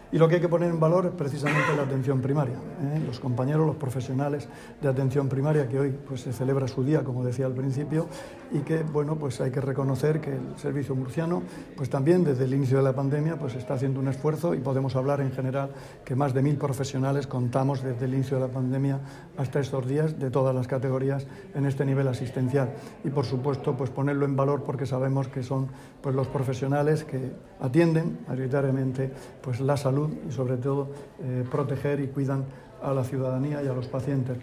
Y lo que hay que poner en valor es precisamente la atención primaria. Los compañeros, los profesionales de atención primaria, que hoy pues, se celebra su día, como decía al principio, y que bueno, pues hay que reconocer que el servicio murciano pues también desde el inicio de la pandemia pues está haciendo un esfuerzo, y podemos hablar en general que más de 1000 profesionales contamos desde el inicio de la pandemia hasta estos días, de todas las categorías, en este nivel asistencial. Y por supuesto pues ponerlo en valor, porque sabemos que son pues los profesionales que atienden mayoritariamente pues la salud y sobre todo proteger y cuidan a la ciudadanía y a los pacientes.